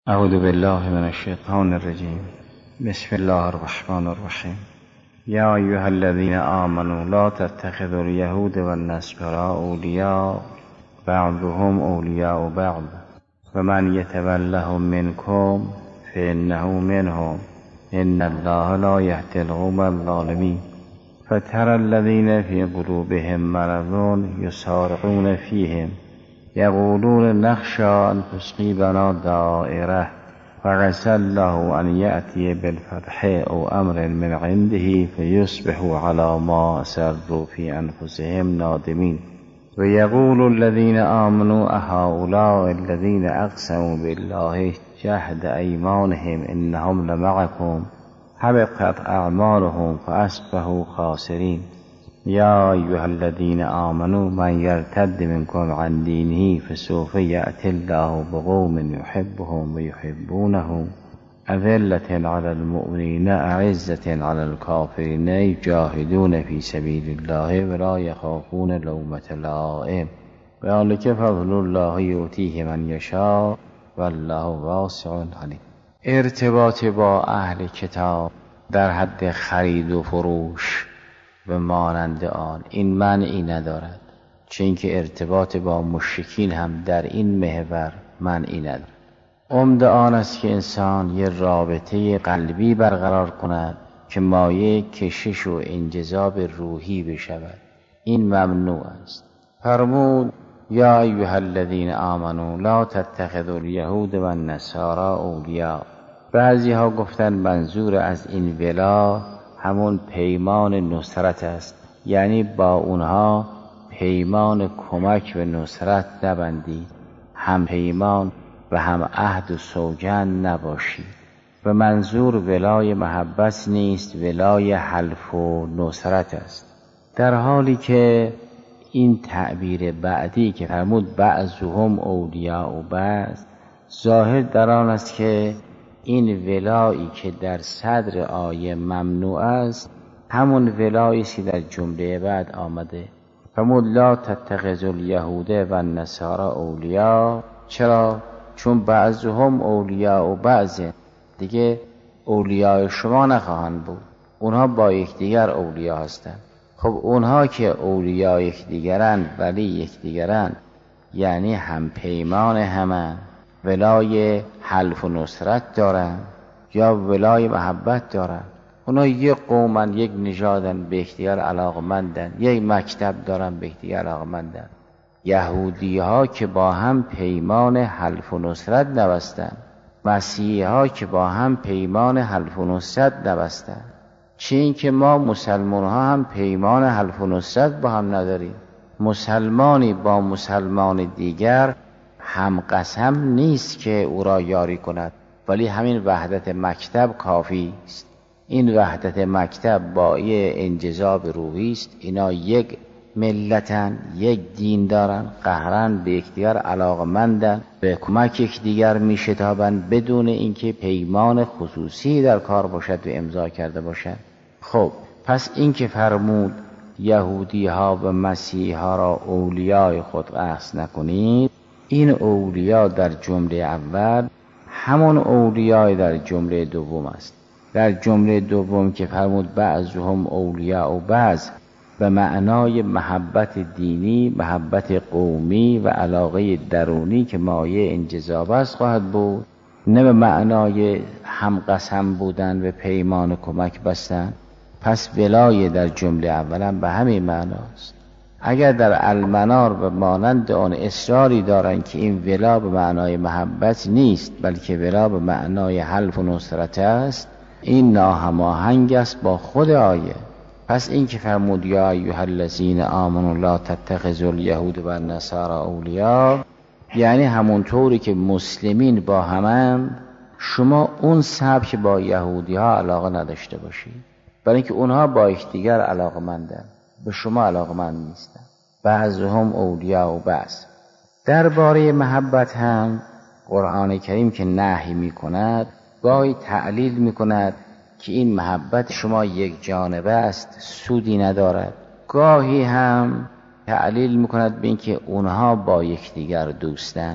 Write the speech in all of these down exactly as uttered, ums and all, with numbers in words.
اعوذ بالله من الشیطان الرجیم. بسم الله الرحمن الرحیم. یا ایها الذین آمنوا لا تتخذوا اليهود والنصارى اولیاء بعضهم اولیاء بعض ومن یتولهم منکم فانه منهم ان الله لا یهدی القوم الظالمین. فترى الذین فی قلوبهم مرض یسارعون فیهم یقولون نخشی ان تصیبنا دائره فعسى الله ان یأتی بالفتح او امر من عنده فیصبحوا علی ما اسروا فی انفسهم نادمین. و یقول الذین آمنوا اهؤلاء الذین اقسموا بالله جهد ایمانهم انهم لمعکم حبطت اعمالهم فاصبحوا خاسرین. یا ایها الذین آمنوا من یرتد منکم عن دینه فسوف یأتی الله بقوم یحبهم ویحبونه اذلة علی المؤمنین اعزة علی الکافرین یجاهدون فی سبیل الله ولا یخافون لومة لائم ذلک فضل الله یؤتیه من یشاء والله واسع علیم. ارتباط با اهل کتاب در حد خرید و فروش و مانند آن این معنی ندارد، چون که ارتباط با مشرکین هم در این محور معنی ندارد. عمده آن است که انسان یه رابطه قلبی برقرار کند که مایه کشش و انجذاب روحی بشود. این ممنوع است. فرمود یا ایها الذین آمنوا لا تتخذوا الیهود و النصارى اولیاء. بعضی ها گفتن منظور از این ولا همون پیمان نصرت است، یعنی با اونها پیمان کمک و نصرت نبندید، هم پیمان و هم عهد و سوگند نباشید. و منظور ولای محبت نیست، ولای حلف و نصرت است. در حالی که این تعبیر بعدی که فرمود بعضهم اولیاء و بعض، ظاهر در آن است که این ولایی که در صدر آیه ممنوع است همون ولایی است که در جمله بعد آمده. فرمود لا تتخذوا الیهود و النصارى اولیاء. چرا؟ چون بعضهم اولیاء و بعض، دیگه اولیاء شما نخواهند بود، اونها با یکدیگر اولیاء هستند. خب اونها که اولیاء یکدیگرند ولی یکدیگرند، یعنی هم پیمان همند، ولای حلف و نصرت دارن یا ولای محبت دارن. اونا یک قومن، یک نژادن، به یکدیگر علاقمندن، یک مکتب دارن، به یکدیگر علاقمندن. یهودی ها که با هم پیمان حلف و نصرت نبستن، مسیحی ها که با هم پیمان حلف و نصرت نبستن. چین که ما مسلمان ها هم پیمان حلف و نصرت با هم نداریم. مسلمانی با مسلمان دیگر هم قسم نیست که او را یاری کند، ولی همین وحدت مکتب کافی است. این وحدت مکتب با یه انجذاب روحی است. اینا یک ملتن، یک دین دارن، قهرن به یکدیگر علاقمندن، به کمک یکدیگر میشتابند بدون اینکه پیمان خصوصی در کار باشد و امضا کرده باشد. خب پس این که فرمود یهودی ها و مسیحی ها را اولیای خود قصد نکنید، این اولیاء در جمله اول همون اولیاء در جمله دوم است. در جمله دوم که فرمود بعضهم اولیاء و بعض، به معنای محبت دینی، محبت قومی و علاقه درونی که مایه انجذاب است خواهد بود، نه به معنای هم قسم بودن و پیمان کمک بستن. پس ولای در جمله اولا به همین معناست. اگر در المنار و مانند آن اصراری دارند که این ولا به معنای محبت نیست بلکه ولا به معنای حلف و نصرت است، این ناهماهنگ است با خود آیه. پس این که فرمود یا ایها الذین آمنوا لا تتخذوا الیهود و النصارى اولیاء، یعنی همونطوری که مسلمین با همن، شما اون سبک با یهودی ها علاقه نداشته باشید، برای اینکه اونها با یکدیگر علاقه‌مندن، به شما علاقمند نیستن. بعضهم اولیاء و بعض. درباره محبت هم قرآن کریم که نهی می کند، گاهی تعلیل می کند که این محبت شما یک جانبه است، سودی ندارد. گاهی هم تعلیل می کند به این که اونها با یکدیگر دوستن.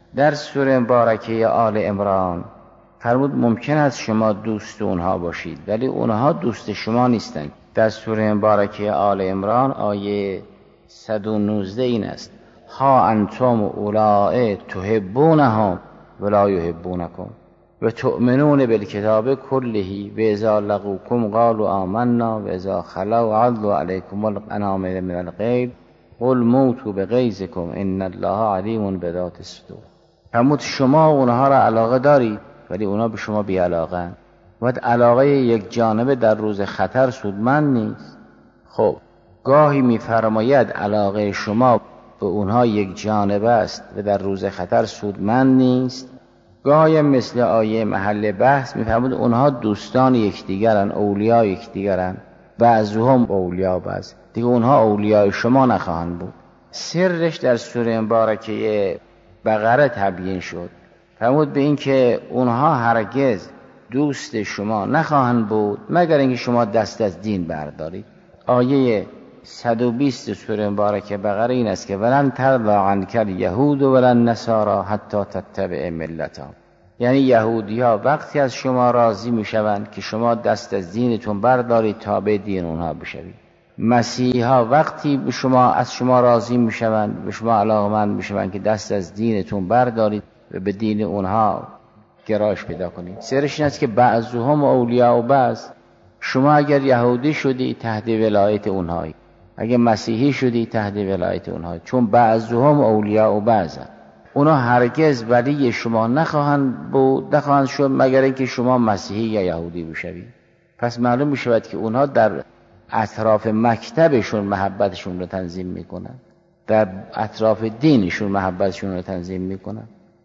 در سوره مبارکه آل عمران فرمود ممکن است شما دوست اونها باشید ولی اونها دوست شما نیستند. در سوره مبارکه آل عمران آیه صد و نوزده این است: ها انتم اولاء تحبونهم ولا یحبونکم و تؤمنون بالکتاب کله و اذا لقوکم قالوا آمنا و اذا خلوا عضوا علیکم الانامل من الغیظ قل موتوا بغیظکم ان الله علیم بذات الصدور. فرمود شما اونها را علاقه دارید ولی اونها به شما بی علاقه. وقت علاقه یک جانبه در روز خطر سودمند نیست. خب گاهی میفرماید علاقه شما به اونها یک جانبه است و در روز خطر سودمند نیست. گاهی مثل آیه محل بحث میفرمود اونها دوستان یکدیگرن، اولیاء یکدیگرن، بعضهم اولیاء بعض، دیگه اونها اولیاء شما نخواهند بود. سرش در سوره مبارکه بقره تبیین شد. فرمود به این که اونها هرگز دوست شما نخواهند بود مگر اینکه شما دست از دین بردارید. آیه صد و بیست سوره مبارکه بقره این است که ولن ترضی عنک الیهود ولن نصارا حتی تتبع ملتهم. یعنی یهودی ها وقتی از شما راضی می شوند که شما دست از دینتون بردارید تابع دین اونها بشوید. مسیحی ها وقتی به شما از شما راضی می شوند، به شما علاقمند می شوند که دست از دینتون بردارید و به دین اونها گرایش پیدا کنید. سرش این است که بعضهم اولیاء و بعض. شما اگر یهودی شدی تحت ولایت اونهایی، اگر مسیحی شدی تحت ولایت اونهایی، چون بعضهم اولیاء و بعض. اونا هرگز ولی شما نخواهند بود، نخواهند شد مگر اینکه شما مسیحی یا یهودی بشوید. پس معلوم می شود که اونها در اطراف مکتبشون محبتشون رو تنظیم میکنن، در اطراف دینشون محبتشون رو تنظیم میکنن.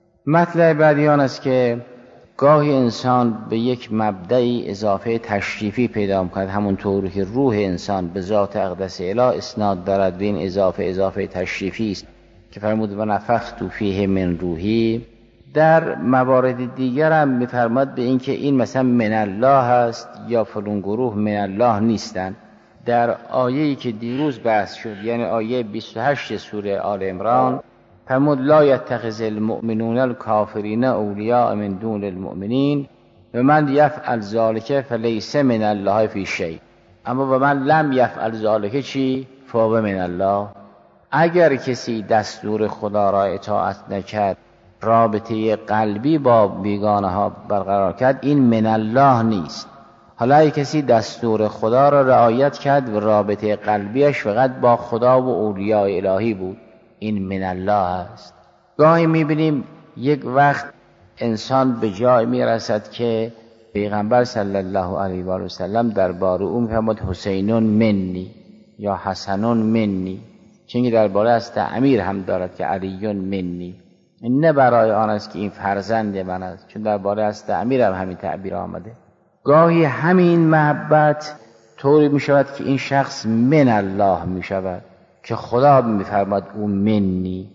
مطلب بعدی آن است که گاهی انسان به یک مبدعی اضافه تشریفی پیدا میکند، همونطور که روح انسان به ذات اقدس اله اسناد دارد و این اضافه اضافه تشریفی است که فرمود و نفخت فیه من روحی. در موارد دیگر هم میفرماد به این که این مثلا من الله است یا فلان گروه من الله نیستند. در آیه‌ای که دیروز بحث شد یعنی آیه بیست و هشت سوره آل عمران فرمود لا یتخذ المؤمنون الکافرین اولیاء من دون المؤمنین و من یفعل ذلک فلیس من الله فی شیء اما و من لم یفعل ذلک چی فهو من الله. اگر کسی دستور خدا را اطاعت نکرد، رابطه قلبی با بیگانه ها برقرار کرد، این من الله نیست. حالا اگه کسی دستور خدا را رعایت کرد و رابطه قلبیش فقط با خدا و اولیاء الهی بود، این من الله است. گاهی میبینیم یک وقت انسان به جای میرسد که پیغمبر صلی الله علیه و آله و سلم درباره او میفرماد حسینون منی یا حسنون منی، چون درباره از تعمیر هم دارد که علیون منی. این نه برای آن است که این فرزند من است، چون درباره از تعمیر هم همین تعبیر آمده. گاهی همین محبت طوری می شود که این شخص من الله می شود که خدا می فرماد او منی،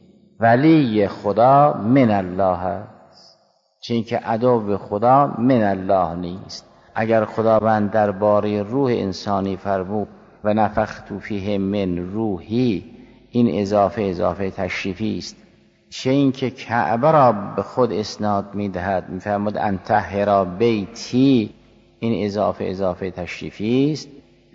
ولی خدا من الله است، چون که عدو خدا من الله نیست. اگر خداوند درباره روح انسانی فرمود و نفخت فیه من روحی، این اضافه اضافه تشریفی است. چه این که کعبه را به خود اسناد می دهد، می فرمود انطهر بیتی، این اضافه اضافه تشریفی است.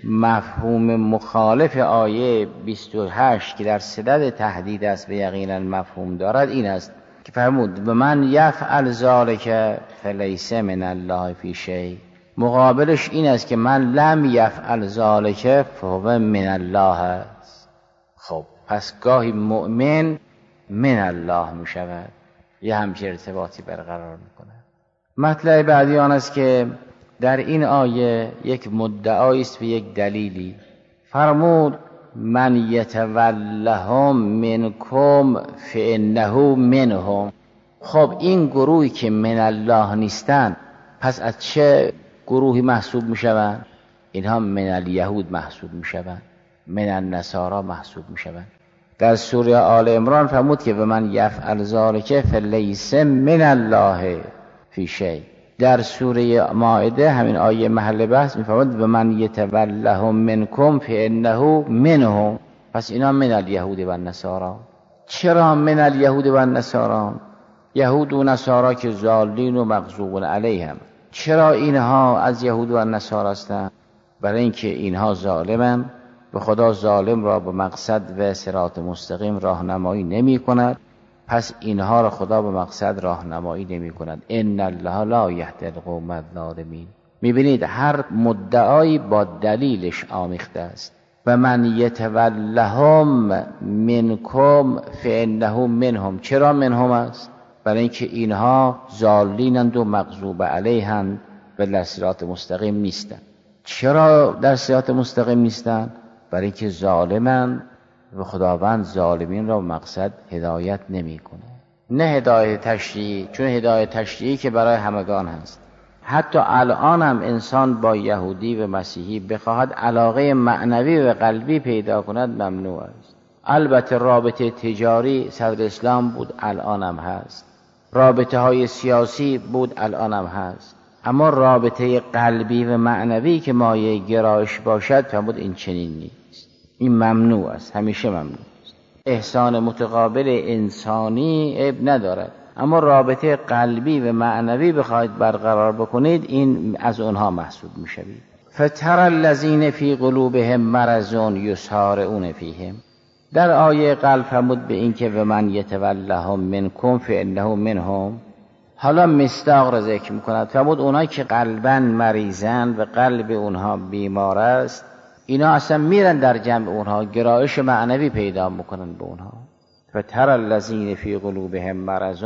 مفهوم مخالف آیه بیست و هشت که در صدد تهدید است و یقینا مفهوم دارد این است که فرمود و من یفعل ذلک فلیس من الله فی شیء. مقابلش این است که من لم یفعل ذلک فهو من الله است. خب پس گاهی مؤمن من الله می شود، یه همچه ارتباطی برقرار می کند. مطلب بعدی آن است که در این آیه یک مدعایی است و یک دلیلی. فرمود من یتولهم منکم فانه منهم. خب این گروهی که من الله نیستند پس از چه گروهی محسوب می شوند؟ اینها من الیهود محسوب می شوند، من النصارا محسوب می شوند. در سوره آل عمران فرمود که و من یفعل ذلک فلیس من الله فی شیء. در سوره مائده همین آیه محل بحث میفرماد و من یتولهم منکم فانه منهم. پس اینا من الیهود و النصارا. چرا من الیهود و النصارا؟ یهود و نصارا که ضالین و مغضوب علیهم. چرا اینها از یهود و نصارا هستند؟ برای اینکه اینها ظالمند و خدا ظالم را به مقصد و صراط مستقیم راهنمایی نمی کند، پس اینها را خدا به مقصد راهنمایی نمی کند. ان الله لا یهدی القوم الظالمین. میبینید هر مدعایی با دلیلش آمیخته است. و من یتولهم منکم فانه منهم. چرا منهم است؟ برای اینکه اینها ضالینند و مغضوب علیهند و در صراط مستقیم نیستند. چرا در صراط مستقیم نیستند؟ برای اینکه ظالمند و خداوند ظالمین را به مقصد هدایت نمی کنه. نه هدایت تشریعی، چون هدایت تشریعی که برای همگان هست. حتی الان هم انسان با یهودی و مسیحی بخواهد علاقه معنوی و قلبی پیدا کند ممنوع است. البته رابطه تجاری صدر اسلام بود، الان هم هست. رابطه های سیاسی بود، الان هم هست. اما رابطه قلبی و معنوی که مایه گرایش باشد فرمود این چنین نیست. این ممنوع است، همیشه ممنوع است. احسان متقابل انسانی عیب ندارد، اما رابطه قلبی و معنوی بخواید برقرار بکنید این از اونها محسوب میشوید. فتر الذین فی قلوبهم مرض یسارعون فیهم. در آیه قلب فرمود به این که و من یتولهم منکم فانه منهم. حالا مصداق را ذکر میکند. فرمود اونایی که قلباً مریضن و قلب اونها بیمار است، اینا اصلا میرن در جمع اونها، گرایش معنوی پیدا میکنن به اونها. فتر الذین فی قلوبهم مرض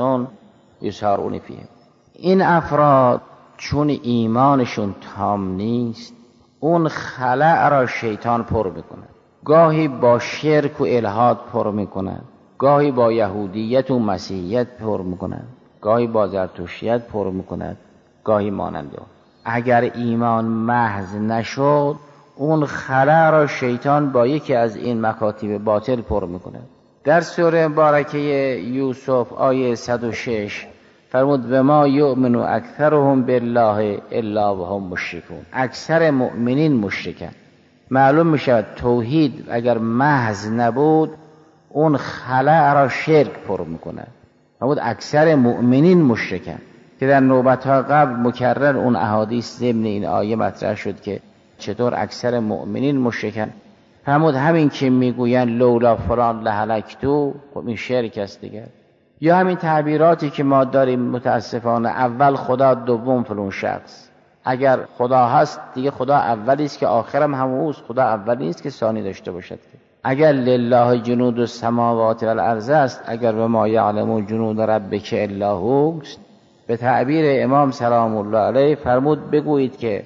یسارعون فیهم. این افراد چون ایمانشون تام نیست، اون خلأ را شیطان پر میکند. گاهی با شرک و الحاد پر میکند، گاهی با یهودیت و مسیحیت پر میکند، گاهی با زرتشتیت پر میکند، گاهی مانند اون. اگر ایمان محض نشد، اون خلأ را شیطان با یکی از این مکاتیب باطل پر میکند. در سوره مبارکه یوسف آیه صد و شش فرمود و ما یؤمن اکثرهم بالله الا وهم مشرکون. اکثر مؤمنین مشرکن. معلوم میشود توحید اگر محض نبود اون خلأ را شرک پر میکنه. فرمود اکثر مؤمنین مشرکن، که در نوبت‌ها قبل مکرر اون احادیث ضمن این آیه مطرح شد که چطور اکثر مؤمنین مشرکن. فرمود همین که میگوین لولا فلان لهلکتو، خب این شرک است دیگر. یا همین تعبیراتی که ما داریم متاسفانه، اول خدا دوم فلان شخص. اگر خدا هست دیگه خدا اولی است که آخرم هموست، خدا اولی نیست که ثانی داشته باشد. اگر لله جنود السماوات والارض است، اگر و ما یعلم جنود ربک الا هو، به تعبیر امام سلام الله علیه فرمود بگویید که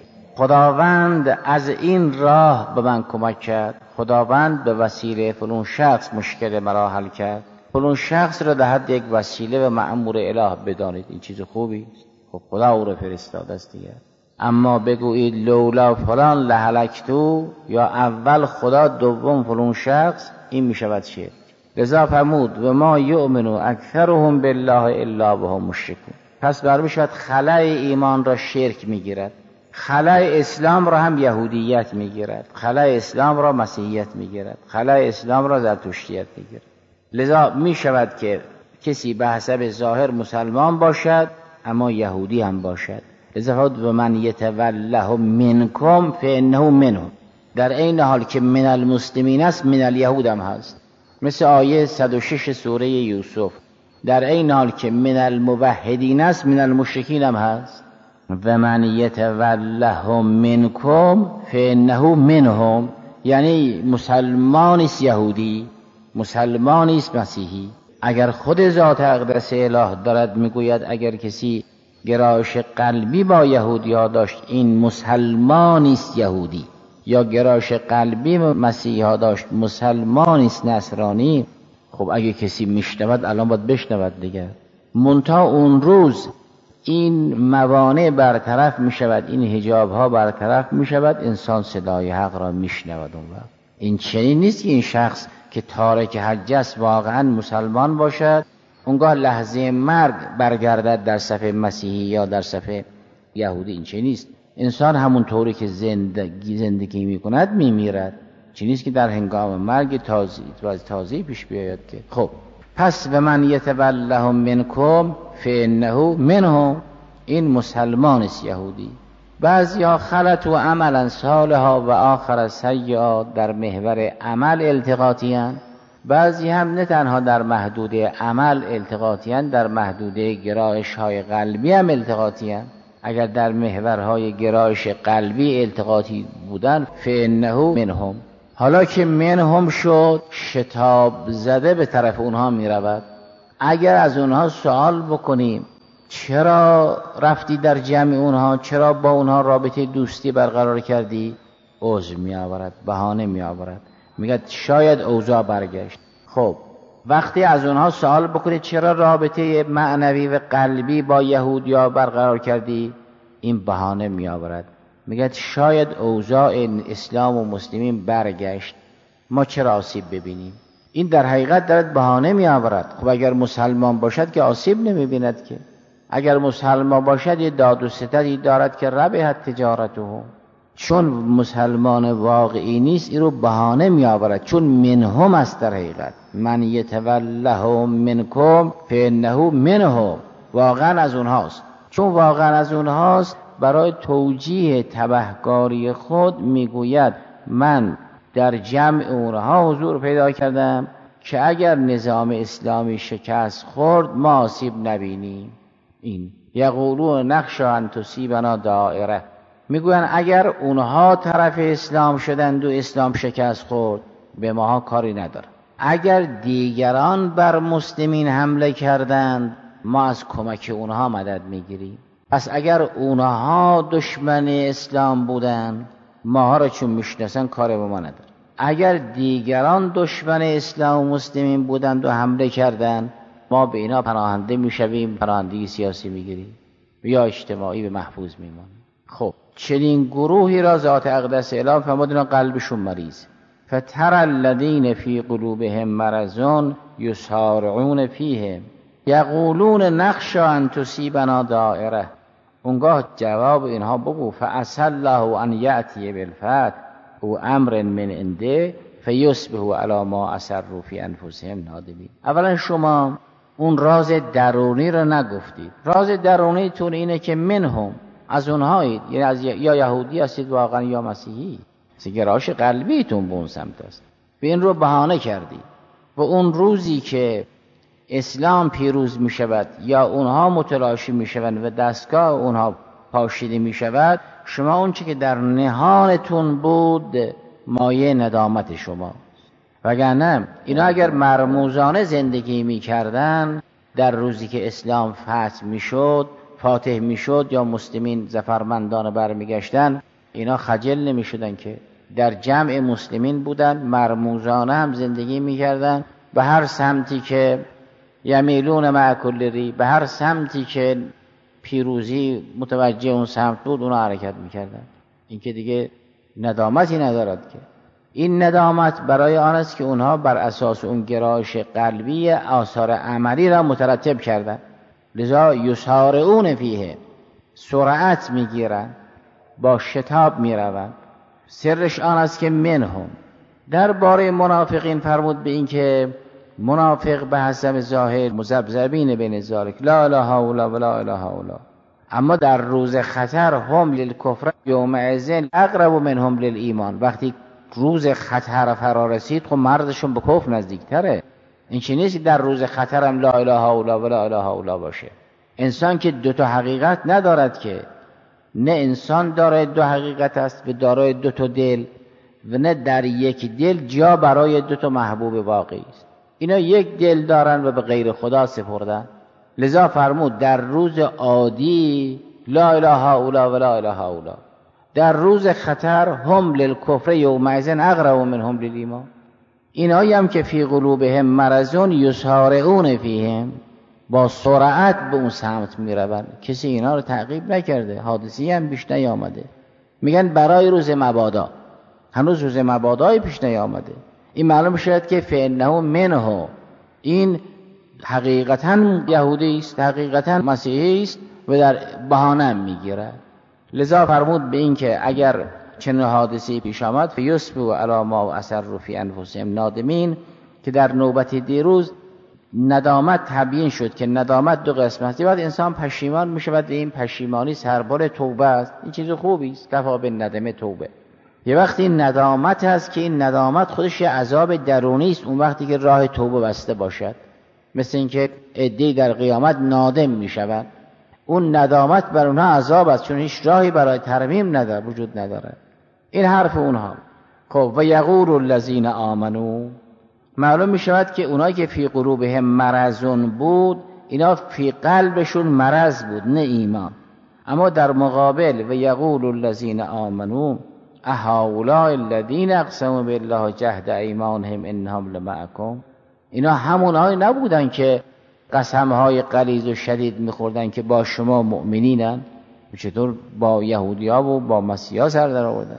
خداوند از این راه به من کمک کرد، خداوند به وسیله فلان شخص مشکل مرا حل کرد، فلان شخص را در حد یک وسیله و مأمور اله بدانید. این چیز خوبی است. خب خدا او را فرستاده است دیگه. اما بگویید لولا فلان لهلکتو، یا اول خدا دوم فلان شخص، این میشود شرک. لذا فرمود و ما یؤمن اکثرهم بالله الا وهم مشرکون. پس برمی شود خلأ ایمان را شرک میگیرد، خلأ اسلام را هم یهودیت میگیرد، خلأ اسلام را مسیحیت میگیرد، خلأ اسلام را زرتشتیت میگیرد. لذا می شود که کسی به حسب ظاهر مسلمان باشد اما یهودی هم باشد. لذا فرمود و من یتولهم منکم فانه منهم. در این حال که من المسلمین است من الیهود هم هست، مثل آیه صد و شش سوره یوسف. در این حال که من الموحدین است من المشرکین هم هست. و من یتولهم منکم فانه منهم، یعنی مسلمانی است یهودی، مسلمانی است مسیحی. اگر خود ذات اقدس اله دارد میگوید اگر کسی گرایش قلبی با یهودی ها داشت این مسلمانی است یهودی، یا گرایش قلبی مسیحی ها داشت مسلمانی است نصرانی، خب اگه کسی میشنود الان باید بشنود دیگه. منتها اون روز این موانع برطرف می شود، این حجاب ها برطرف می شود، انسان صدای حق را می شنود. اون وقت این چنین نیست که این شخص که تارک حج است واقعا مسلمان باشد، اونگاه لحظه مرگ برگردد در صف مسیحی یا در صف یهودی. این چنین نیست. انسان همون طوری که زندگی زندگی می کند می میرد. چنین نیست که در هنگام مرگ تازه تازه پیش بیاید که. خب پس و من یتولهم منکم فانه منهم، این مسلمان است یهودی. بعضیا خلط و عملا صالحا و آخر سیئا، در محور عمل التقاطی هستند. بعضی هم نه تنها در محدوده عمل التقاطی هستند، در محدوده گرایش های قلبی هم التقاطی هستند. اگر در محورهای گرایش قلبی التقاطی بودن فانه منهم، حالا که منهم شد شتاب زده به طرف اونها می رود. اگر از اونها سوال بکنیم چرا رفتی در جمع اونها، چرا با اونها رابطه دوستی برقرار کردی، عذر می آورد، بهانه می آورد، میگه شاید اوضاع برگشت. خب وقتی از اونها سوال بکنید چرا رابطه معنوی و قلبی با یهودیا برقرار کردی، این بهانه می آورد، میگه شاید اوضاع اسلام و مسلمین برگشت، ما چرا آسیب ببینیم. این در حقیقت دارد بهانه می آورد. خب اگر مسلمان باشد که آسیب نمی بیند که، اگر مسلمان باشد یه داد و ستدی دارد که ربحت تجارته، چون مسلمان واقعی نیست این رو بهانه می آورد، چون منهم است. در حقیقت من یتولهم منکم فانه منهم، واقعا از اونهاست. چون واقعا از اونهاست برای توجیه تبهکاری خود میگوید من در جمع اونها حضور پیدا کردم که اگر نظام اسلامی شکست خورد ما آسیب نبینیم. این یقولون نخشی ان تصیبنا دائره، میگوین اگر اونها طرف اسلام شدند و اسلام شکست خورد به ما کاری نداره، اگر دیگران بر مسلمین حمله کردند ما از کمک اونها مدد میگیریم. پس اگر اونها دشمن اسلام بودند ماها را چون میشناسن کار به ما نداره، اگر دیگران دشمن اسلام و مسلمین بودند و حمله کردند ما به اینا پناهنده میشویم، پناهندگی سیاسی میگیریم یا اجتماعی به محفوظ میمانیم. خب چنین گروهی را ذات اقدس اعلام فرمود اینا قلبشون مریض. فتر الذین فی قلوبهم مرض یسارعون فیهم یقولون نخشی ان تصیبنا دائره. اونگاه جواب اینها بگو فعسى الله ان یأتی بالفتح او امر من عنده فیصبحوا علی ما اسروا فی انفسهم نادمین. اولا شما اون راز درونی رو نگفتید. راز درونیتون اینه که منهم، از اونهایید، یعنی از یا یهودی هستید واقعا یا مسیحی. گرایش قلبیتون به اون سمت است، به این رو بهانه کردید. و اون روزی که اسلام پیروز می شود یا اونها متلاشی می شوند و دستگاه اونها پاشیده می شود، شما اون چی که در نهانتون بود مایه ندامت شما. وگرنه اینا اگر مرموزانه زندگی می کردن در روزی که اسلام فتح می شد، فاتح می شد یا مسلمین ظفرمندانه برمیگشتن، اینا خجل نمی شدن که در جمع مسلمین بودن، مرموزانه هم زندگی می کردن. به هر سمتی که یمیلون مع کل ری، به هر سمتی که پیروزی متوجه اون سمت بود اونا حرکت می کردن. این که دیگه ندامتی ندارد که. این ندامت برای آن است که اونها بر اساس اون گرایش قلبی آثار عملی را مترتب کردن. لذا یسارعون فیه، سرعت میگیرن، با شتاب میروند. سرش آن است که منهم. درباره منافقین فرمود به این که منافق به حسب ظاهر مذبذبین بین ذالک لا اله الا الله ولا اله الا الله، اما در روز خطر هم للکفر یومئذ اقرب منهم للایمان. وقتی روز خطر فرا رسید خب مردشون به کفر نزدیکتره. این چی نیست در روز خطر هم لا اله الا الله ولا اله الا الله باشه. انسان که دو تا حقیقت ندارد که، نه انسان دارای دو حقیقت است و دارای دو تا دل، و نه در یک دل جا برای دو تا محبوب واقعی است. اینا یک دل دارن و به غیر خدا سپردن. لذا فرمود در روز عادی لا اله الا الله ولا اله الا الله، در روز خطر هم للکفر یومئذ اقرب منهم للایمان. اینایی هم که فی قلوبهم مرض یسارعون فیهم، با سرعت به اون سمت میروند. کسی اینا رو تعقیب نکرده، حادثی هم پیش نیامده. میگن برای روز مبادا، هنوز روز مبادای پیش نیامده. این معلوم شد که فانه منه، این حقیقتا یهودی است، حقیقتا مسیحی است و در بهانه میگیره. لذا فرمود به این که اگر چنین حادثه‌ای پیش آمد فیصبحوا علی ما اسروا فی انفسهم نادمین، که در نوبت دیروز ندامت تبیین شد که ندامت دو قسم است. بعد انسان پشیمان میشه و این پشیمانی سربار توبه است. این چیز خوبی است، کفا بالندم توبه. یه وقتی ندامت هست که این ندامت خودش یه عذاب درونی است، اون وقتی که راه توبه بسته باشد. مثل اینکه عده‌ای در قیامت نادم میشوند، اون ندامت بر اونها عذاب است، چون هیچ راهی برای ترمیم نداره، وجود نداره. این حرف اونها. خب و یقول الذین آمنو، معلوم می شود که اونایی که فی قلوبهم مرضون بود، اینا فی قلبشون مرض بود نه ایمان. اما در مقابل و یقول الذین آمنو اهؤلاء الذین اقسموا بالله جهد ایمانهم انهم لمعکم، اینا همونایی نبودن که قسمهای غلیظ و شدید میخوردن که با شما مؤمنینن؟ چطور با یهودی‌ها و با مسیحا سر در آوردن؟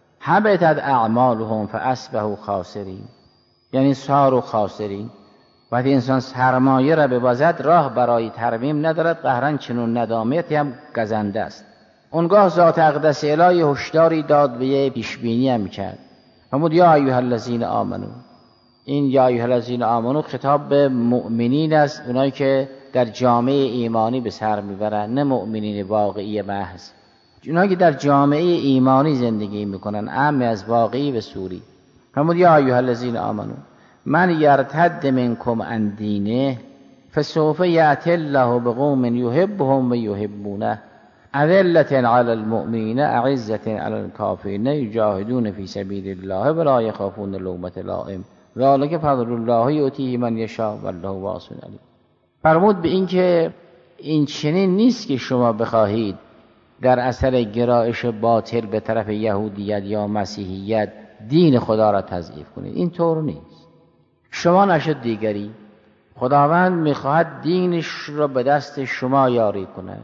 حبطت اعمالهم فاصبحوا خاسرین، یعنی صاروا خاسرین. وقتی انسان سرمایه را ببازد راه برای ترمیم ندارد، قهرن چنون ندامتی هم گزنده است. اونگاه ذات اقدس الهی هشداری داد و یه پیشبینی هم کرد. فرمود یا ایها الذین آمنو. این یا ایها الذین آمنو خطاب به مؤمنین است، اونایی که در جامعه ایمانی به سر میبرن، نه مؤمنین واقعی محض. اونایی که در جامعه ایمانی زندگی میکنن، اعم از واقعی و صوری. فرمود یا ایها الذین آمنو من یرتد منکم عن دینه فسوف یأتی الله بقوم یحبهم و یحبونه اذلة علی المؤمنین اعزة علی الکافرین یجاهدون فی سبیل الله ولا یخافون لومة لائم ذلک فضل الله یؤتیه من یشاء والله واسع علیم. فرمود به این که این چنین نیست که شما بخواهید در اثر گرایش باطل به طرف یهودیت یا مسیحیت دین خدا را تضعیف کنید. این طور نیست. شما نشد دیگری، خداوند میخواهد دینش را به دست شما یاری کند،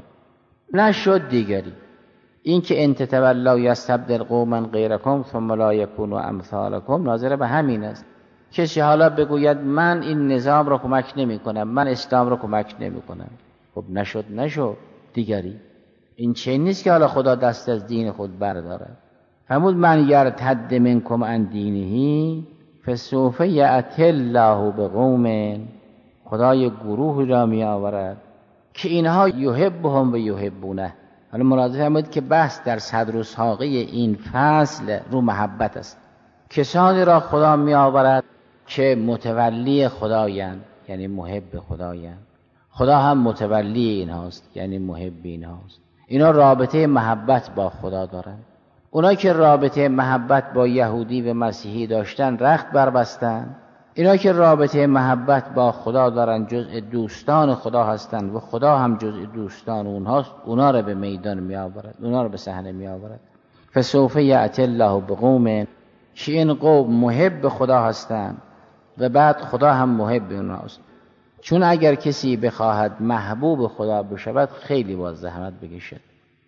نشد دیگری. این که ان تتولوا یستبدل قوما غیرکم ثم لا یکونوا امثالکم ناظر به همین است. کسی حالا بگوید من این نظام را کمک نمی کنم، من اسلام را کمک نمی کنم، خب نشد نشد دیگری. این چه نیست که حالا خدا دست از دین خود بردارد. فرمود من یرتد منکم عن دینه فسوف یأتی الله بقوم، خدای گروه را می آورد که اینها یحبهم و یحبونه. حالا ملاحظه فرمود که بحث در صدر و ساقه این فصل رو محبت است. کسانی را خدا می آورد که متولی خدایند، یعنی محب خدایند. خدا هم متولی اینهاست، یعنی محب اینهاست. اینا رابطه محبت با خدا دارند. اونایی که رابطه محبت با یهودی و مسیحی داشتن رخت بربستن. اینا که رابطه محبت با خدا دارن جزء دوستان خدا هستند و خدا هم جزء دوستان اونهاست، اونا رو به میدان می آورد، اونا رو به صحنه می آورد. فسوف یأتی الله بقوم، که این قوم محب خدا هستند و بعد خدا هم محب اونهاست. چون اگر کسی بخواهد محبوب خدا بشود خیلی باز زحمت بکشد.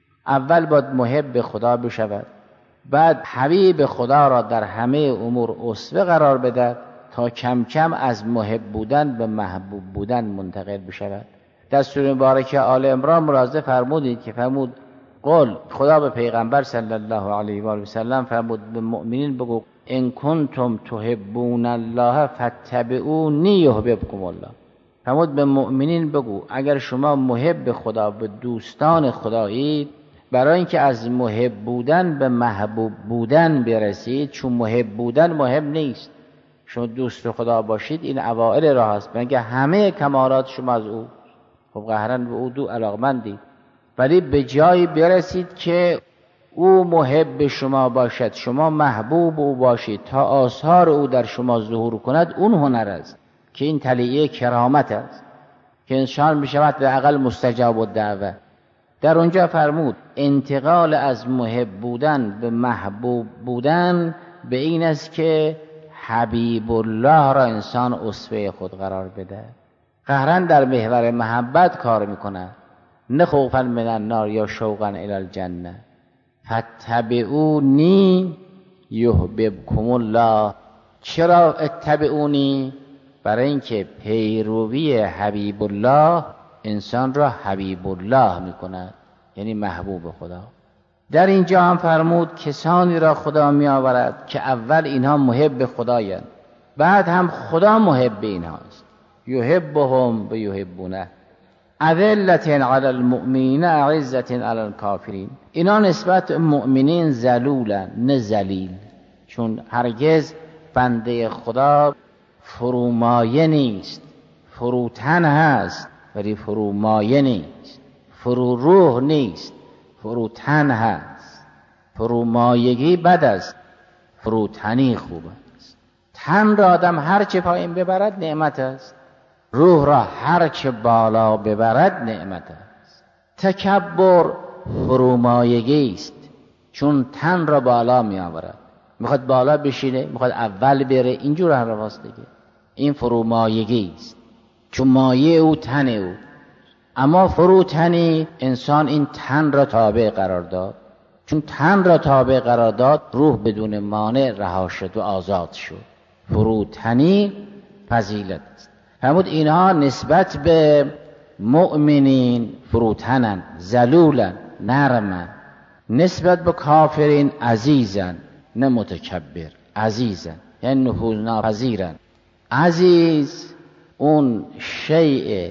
اول باید محب خدا بشود، بعد حبیب خدا را در همه امور اسوه قرار بدهد تا کم کم از محب بودن به محبوب بودن منتقل بشود. در سوره مبارکه آل عمران ملاحظه فرمودید که فرمود قل، خدا به پیغمبر صلی الله علیه و آله و سلم فرمود به مؤمنین بگو ان کنتم تحبون الله فاتبعونی یحببکم الله. فرمود به مؤمنین بگو اگر شما محب خدا به دوستان خدایید، برای اینکه از محب بودن به محبوب بودن برسید، چون محب بودن محب نیست، شما دوست خدا باشید این اوائل راه است، مگه همه کمالات شما از او، خب قهرن به او دو علاقمندید، ولی به جایی برسید که او محب شما باشد، شما محبوب او باشید تا آثار او در شما ظهور کند. اون هنر است که این طلیعه کرامت است که انسان بشود به اقل مستجاب الدعوه. در اونجا فرمود انتقال از محب بودن به محبوب بودن به این است که حبیب الله را انسان اسوه خود قرار بده. قهرن در محور محبت کار میکنه، نه خوفا من النار یا شوقا الی الجنه. فاتبعونی یحببکم الله. چرا اتبعونی؟ برای اینکه پیروی حبیب الله انسان را حبیب الله میکند، یعنی محبوب خدا. در اینجا هم فرمود کسانی را خدا می آورد که اول اینها محب خدایند، بعد هم خدا محب اینهاست. یحبهم و یحبونه اذلة علی المؤمنین اعزة علی الکافرین. اینا نسبت مؤمنین ذلولن نه ذلیل، چون هرگز بنده خدا فرومایه نیست، فروتن هست ولی فرومایه نیست، فرو روح نیست، فروتن هست. فرومایگی بد است، فروتنی خوب است. تن را آدم هر چه پایین ببرد نعمت است، روح را هر چه بالا ببرد نعمت است. تکبر فرومایگی است، چون تن را بالا می آورد، میخواد بالا بشینه، میخواد اول بره، اینجور هر رواست دیگه. این فرومایگی است، چون مایه او تن او. اما فروتنی انسان این تن را تابع قرار داد، چون تن را تابع قرار داد روح بدون مانع رها شد و آزاد شد. فروتنی فضیلت است. فرمود اینها نسبت به مؤمنین فروتنن، ذلولن، نرمن. نسبت به کافرین عزیزن، نه متکبر، عزیزن یعنی نفوذناپذیرن. عزیز اون شیء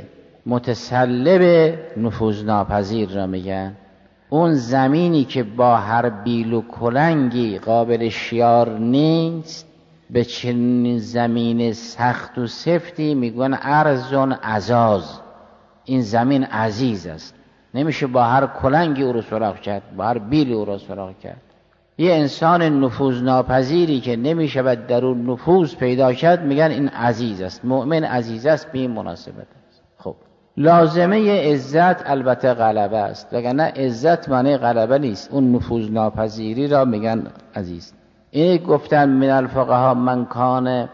متسلب نفوذناپذیر را میگن. اون زمینی که با هر بیل و کلنگی قابل شیار نیست، به چنین زمین سخت و سفتی میگن ارزون عزاز. این زمین عزیز است، نمیشه با هر کلنگی او رو سراغ کرد، با هر بیلی او رو سراغ کرد. یه انسان نفوذناپذیری که نمیشه باید در اون نفوذ پیدا کرد میگن این عزیز است. مؤمن عزیز است به این مناسبت است. خب لازمه عزت البته غلبه است، وگرنه عزت معنی غلبه نیست. اون نفوذناپذیری را میگن عزیز. این گفتن من الفقها من کان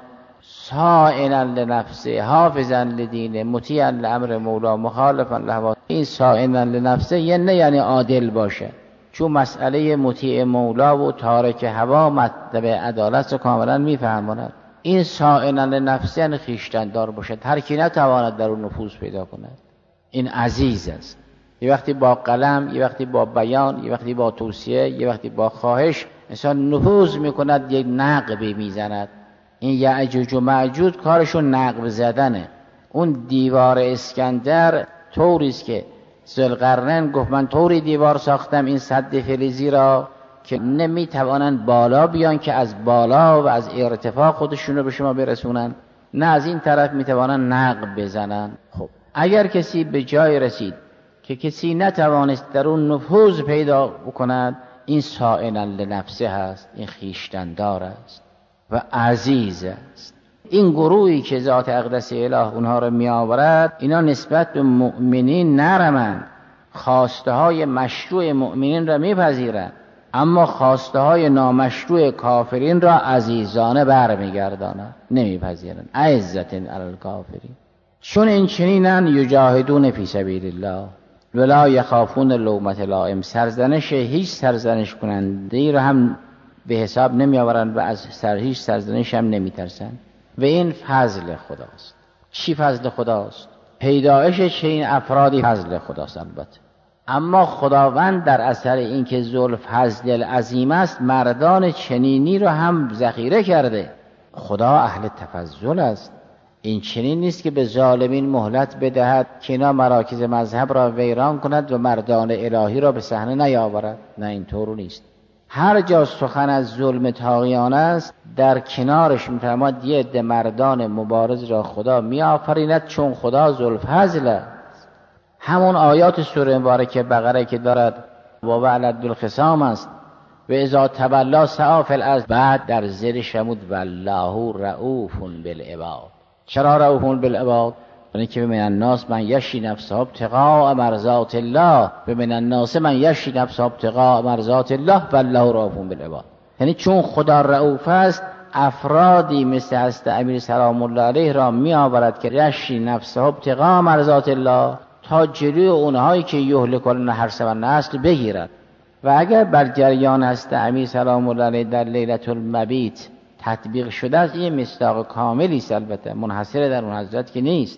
صائنا لنفسه حافظا لدینه مطیعا لامر مولا مخالفا لهوا. این صائنا لنفسه یعنی یعنی عادل باشه، چون مسئله مطیع مولا و تارک هوا مطلب عدالت رو کاملا میفهماند. این صائنا لنفسه یعنی خویشتن‌دار باشد، هر کی نتواند در اون نفوذ پیدا کند. این عزیز است. یه وقتی با قلم، یه وقتی با بیان، یه وقتی با توصیه، یه وقتی با خواهش انسان نفوذ میکند، یک نقبی میزند. این یأجوج و مأجوج کارشون نقب زدنه. اون دیوار اسکندر طوریست که ذوالقرنین گفت من طوری دیوار ساختم این سد فلزی را که نمیتوانند بالا بیان که از بالا و از ارتفاع خودشون رو به شما برسونن، نه از این طرف میتوانند نقب بزنن. خب اگر کسی به جای رسید که کسی نتوانست در اون نفوذ پیدا بکند، این صائنا لنفسه هست، این خویشتن‌دار است و عزیز است. این گروهی که ذات اقدس اله اونها رو می آورد، اینا نسبت به مؤمنین نرمند، خواسته های مشروع مؤمنین را می پذیرند، اما خواسته های نامشروع کافرین را عزیزانه بر می گردانند، نمی پذیرند. عزة علی الکافرین. چون این چنینن یجاهدون فی سبیل الله ولا یخافون لومة لائم. سرزنش هیچ سرزنش کننده را هم به حساب نمی آورند و از سر هیچ سرزنش هم نمی ترسند. و این فضل خداست. چی فضل خداست؟ پیدایش چنین افرادی فضل خداست البته. اما خداوند در اثر اینکه ذوالفضل عظیم است، مردان چنینی رو هم ذخیره کرده. خدا اهل تفضل است. این چنین نیست که به ظالمین مهلت بدهد که اینا مراکز مذهب را ویران کند و مردان الهی را به صحنه نیاورد. نه، اینطور نیست. هر جا سخن از ظلم طاغیان است، در کنارش میفرماد یه عده مردان مبارز را خدا میآفریند، چون خدا ذوالفضل است. همون آیات سوره مبارکه بقره که دارد و وعلد الخصام است و اذا تولا سعی فی الارض، بعد در زیر شمود والله رؤوف بالعباد. چرا رؤوف بالعباد؟ یعنی که من الناس من یشی نفسه ابتغاء مرضات الله و من الناس من یشی نفسه ابتغاء مرضات الله والله رؤوف بالعباد. یعنی چون خدا رؤوف است، افرادی مثل حضرت امیر سلام الله علیه را می آورد که یشی نفسه ابتغاء مرضات الله، تا جلوی اونهایی که یهلکون الحرث و النسل بگیرد. و اگر بر جریان حضرت امیر سلام الله علیه در لیلة المبیت تطبیق شده است، این مصداق کاملی است، البته منحصر در اون حضرت که نیست.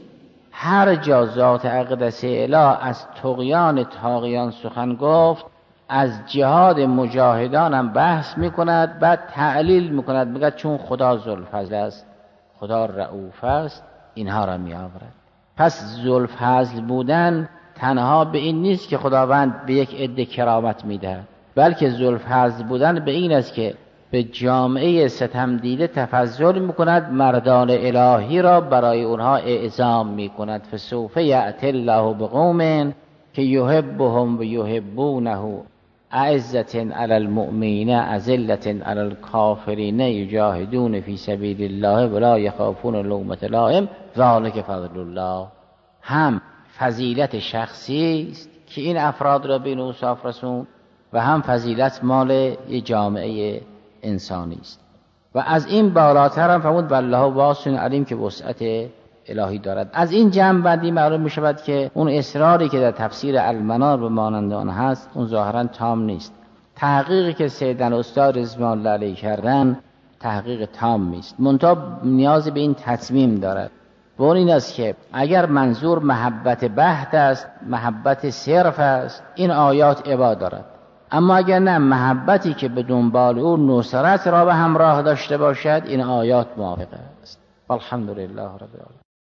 هر جا ذات اقدس اله از طغیان طاغیان سخن گفت، از جهاد مجاهدان هم بحث میکند، بعد تعلیل میکند، میگه چون خدا ذوالفضل است، خدا رؤوف است، اینها را می آورد. پس ذوالفضل بودن تنها به این نیست که خداوند به یک عده کرامت میدهد، بلکه ذوالفضل بودن به این است که به جامعه ستم دیده تفضل میکند، مردان الهی را برای اونها اعظام میکند. فسوف یأتی الله بقوم که یحبهم و یحبونه اعزة علی المؤمنین اذلة علی الکافرین یجاهدون فی سبیل الله ولا یخافون لومة لائم ذلک فضل الله. هم فضیلت شخصی است که این افراد را به این اوصاف رسوند و هم فضیلت مال یک جامعه انسانی است. و از این بالاتر هم فرمود والله واسع علیم که وسعت الهی دارد. از این جمع بندی معلوم می شود که اون اصراری که در تفسیر المنار به مانند آن هست اون ظاهرا تام نیست. تحقیقی که سیدن استاد رضوان الله علیه کردن تحقیق تام نیست، منتها نیاز به این تتمیم دارد. و اون این است که اگر منظور محبت بحت است، محبت صرف است، این آیات عبا دارد. اما اگر نه، محبتی که به دنبال او نصرت را به همراه داشته باشد، این آیات موافق است. الحمدلله رب العالمین.